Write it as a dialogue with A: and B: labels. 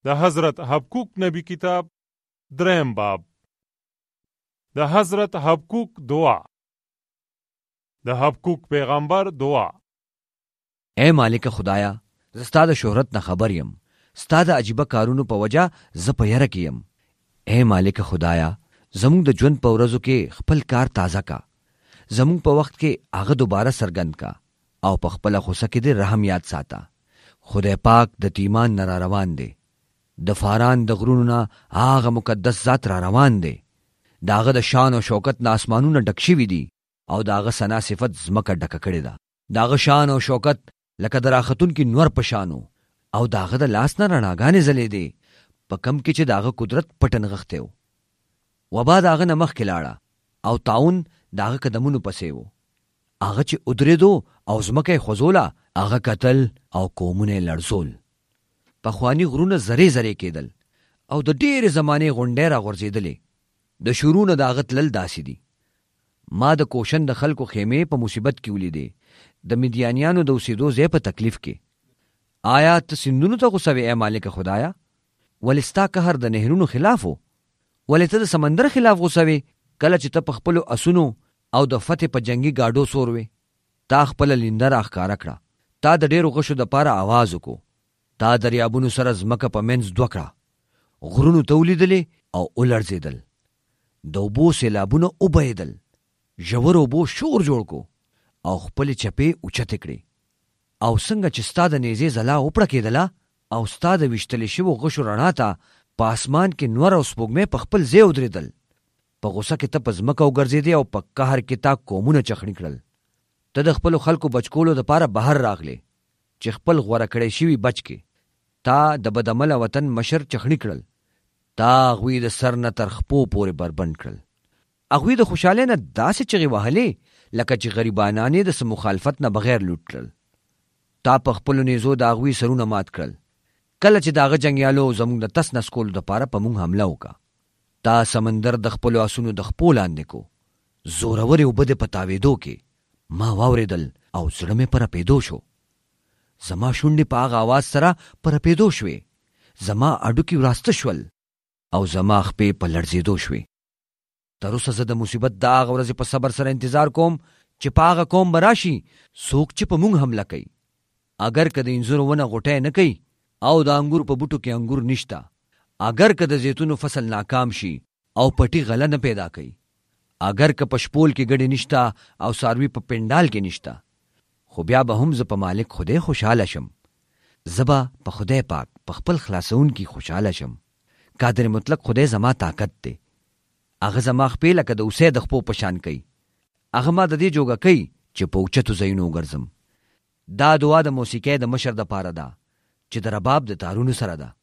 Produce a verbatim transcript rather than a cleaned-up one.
A: د حضرت حبقوق نبی کتاب دریم باب. د حضرت حبقوق دعا. د حبقوق پیغمبر دعا.
B: اے مالک خدایا، زه ستا د شهرت نه خبر یم، ستا د عجیبه کارونو په وجه زه په یره کې یم. اے مالک خدایا، زموږ د ژوند په ورځو کې خپل کار تازه کا، زموږ په وخت کې هغه دوباره سرګند کا، او په خپله غوسه کې دې رحم یاد ساته. خدای پاک د تیمان نه را روان دی، د فاران د غرونو نه هغه مقدس ذات را روان دی. د هغه د شان او شوکت نه اسمانونه ډک شوي دي، او د هغه ثنا صفت ځمکه ډکه کړې ده. د هغه شان او شوکت لکه د راختونکي نور په شانو، او د هغه د لاس نه رڼاګانې ځلېدې په کم کې چې د هغه قدرت پټ نغښتی و. وبا د هغه نه مخکې لاړه، او طاعون د هغه قدمونو پسې و. هغه چې ودرېدو او ځمکه یې خوځوله، هغه کتل او قومونه یې لړزول. پخواني غرونه زرې زرې کېدل، او د ډېرې زمانې غونډۍ را غورځېدلې. د شروع نه د هغه تلل داسې دي. ما د کوشن د خلکو خیمې په مصیبت کې ولیدې، د مدیانیانو د اوسېدو ځای په تکلیف کې. آیا ته سیندونو ته غوسه وې ای مالک خدایا؟ ولې ستا قهر د نهرونو خلاف و؟ ولې ته د سمندر خلاف غوسه وې کله چې ته په خپلو اسونو او د فتح په جنگي گاډو سور وې؟ تا خپله لینده راښکاره کړه، تا د ډېرو غشو دپاره آواز وکړو، تا دریابونو سره ځمکه په منځ دوه کړه، غرونو ته ولیدلې او ولړزېدل، د اوبو سیلابونه وبهېدل، ژور اوبو شور جوړ کو او خپلې چپې اوچتې کړې. او څنګه چې ستا د نیزې ځلا وپړکېدله او ستا د ویشتلې شوو غشو رڼا ته په اسمان کې نور او سپوږمۍ په خپل ځای ودرېدل. په غوسه کې ته په ځمکه وګرځېدې او په قهر کې تا قومونه چخڼي کړل. ته د خپلو خلکو بچکولو دپاره بهر راغلې چې خپل غوره کړی شوي بچ کې. تا د بدعمله وطن مشر چخڼي کړل، تا هغوی د سر نه تر خپو پورې بربند کړل. هغوی د خوشحالۍ نه داسې چغې وهلې لکه چې غریبانان یې د څه مخالفت نه بغیر لوټ کړل. تا په خپلو نیزو د هغوی سرونه مات کړل کله چې د هغه جنګیالو زموږ د تس نس کولو دپاره په موږ حمله وکړه. تا سمندر د خپلو آسونو د خپو لاندې کو، زورورې اوبه دې په تاوېدو کې ما واورېدل او زړه مې په رپېدو شو. زما شونډې په هغه آواز سره په رپېدو شوې، زما اډوکي وراسته شول او زما خپې په لړزېدو شوې. تر اوسه زه د مصیبت د هغه ورځې په صبر سره انتظار کوم چې په هغه قوم به راشي څوک چې په موږ حمله کوي. اگر که د انځورو ونه غوټی نه کوي او د انګور په بوټو کې انګور نشته، اگر که د زیتونو فصل ناکام شي او پټي غله نه پیدا کوي، اگر که په شپول کې ګډې نشته او څاروي په پنډال کې نشته، خو بیا به هم زه په مالک خدای خوشحاله شم. زه به په خدای پاک په خپل خلاصون کې خوشحاله شم. قادر مطلق خدای زما طاقت دی. هغه زما خپې لکه د اوسۍ د خپو په شان کوي. هغه ما د دې جوګه کوي چې په اوچتو ځایونو وګرځم. دا دعا د موسیقۍ د مشر دپاره ده چې د رباب د تارونو سره ده.